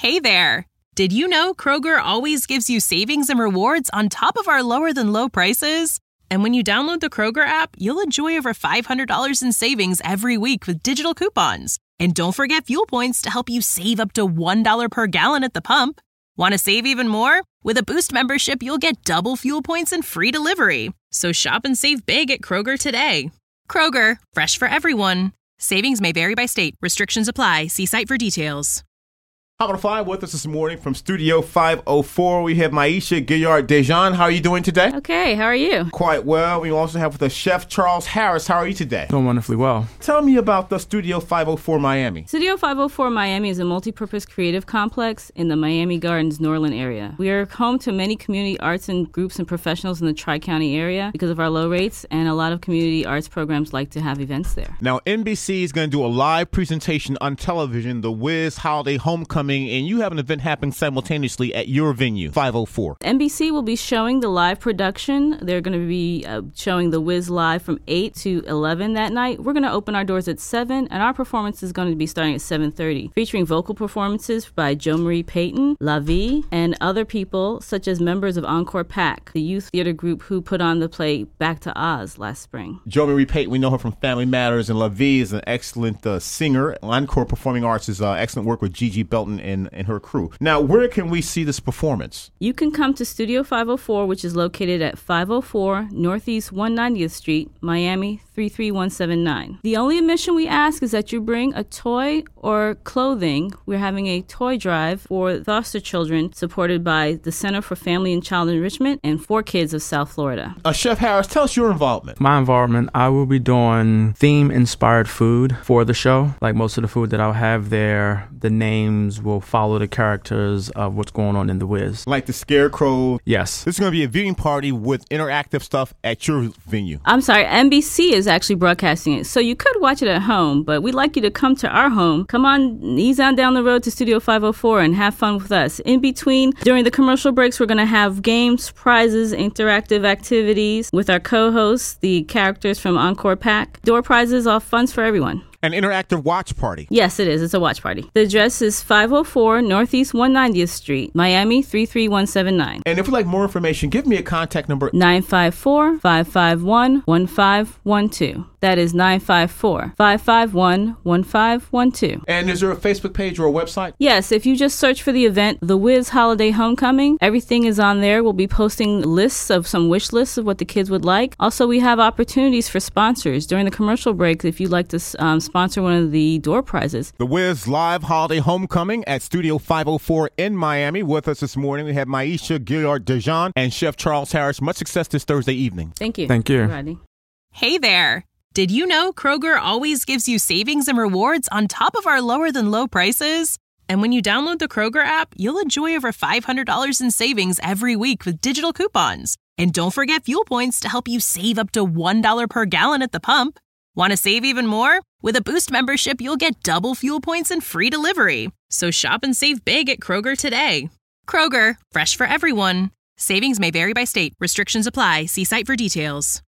Hey there! Did you know Kroger always gives you savings and rewards on top of our lower-than-low prices? And when you download the Kroger app, you'll enjoy over $500 in savings every week with digital coupons. And don't forget fuel points to help you save up to $1 per gallon at the pump. Want to save even more? With a Boost membership, you'll get double fuel points and free delivery. So shop and save big at Kroger today. Kroger, fresh for everyone. Savings may vary by state. Restrictions apply. See site for details. Hot on 5 with us this morning from Studio 504. We have Maisha Gilliard-Dejean. How are you doing today? Okay, how are you? Quite well. We also have with us Chef Charles Harris. How are you today? Doing wonderfully well. Tell me about the Studio 504 Miami. Studio 504 Miami is a multi-purpose creative complex in the Miami Gardens, Norland area. We are home to many community arts and groups and professionals in the Tri-County area because of our low rates, and a lot of community arts programs like to have events there. Now, NBC is going to do a live presentation on television, The Wiz Holiday Homecoming, and you have an event happening simultaneously at your venue, 504. NBC will be showing the live production. They're going to be showing The Wiz live from 8 to 11 that night. We're going to open our doors at 7, and our performance is going to be starting at 7:30, featuring vocal performances by Jo Marie Payton, La Vie, and other people, such as members of Encore Pack, the youth theater group who put on the play Back to Oz last spring. Jo Marie Payton, we know her from Family Matters, and La Vie is an excellent singer. Encore Performing Arts is excellent work with Gigi Belton and her crew. Now, where can we see this performance? You can come to Studio 504, which is located at 504 Northeast 190th Street, Miami 33179. The only admission we ask is that you bring a toy or clothing. We're having a toy drive for foster children supported by the Center for Family and Child Enrichment and 4Kids of South Florida. Chef Harris, tell us your involvement. My involvement, I will be doing theme-inspired food for the show. Like most of the food that I'll have there, the names will follow the characters of what's going on in The Wiz. Like the Scarecrow. Yes. This is going to be a viewing party with interactive stuff at your venue. I'm sorry, NBC is actually broadcasting it, so you could watch it at home, but we'd like you to come to our home. Come on, ease on down the road to Studio 504 and have fun with us. In between, during the commercial breaks, we're going to have games, prizes, interactive activities with our co-hosts, the characters from Encore Pack. Door prizes, all funds for everyone. An interactive watch party. Yes, it is. It's a watch party. The address is 504 Northeast 190th Street, Miami 33179. And if you'd like more information, give me a contact number. 954-551-1512. That is 954-551-1512. And is there a Facebook page or a website? Yes, if you just search for the event, The Wiz Holiday Homecoming, everything is on there. We'll be posting lists of some wish lists of what the kids would like. Also, we have opportunities for sponsors. During the commercial break, if you'd like to sponsor one of the door prizes. The Wiz Live Holiday Homecoming at Studio 504 in Miami. With us this morning, we have Maisha Gilliard-Dejean and Chef Charles Harris. Much success this Thursday evening. Thank you. Thank you. Rodney. Hey there! Did you know Kroger always gives you savings and rewards on top of our lower-than-low prices? And when you download the Kroger app, you'll enjoy over $500 in savings every week with digital coupons. And don't forget fuel points to help you save up to $1 per gallon at the pump. Want to save even more? With a Boost membership, you'll get double fuel points and free delivery. So shop and save big at Kroger today. Kroger, fresh for everyone. Savings may vary by state. Restrictions apply. See site for details.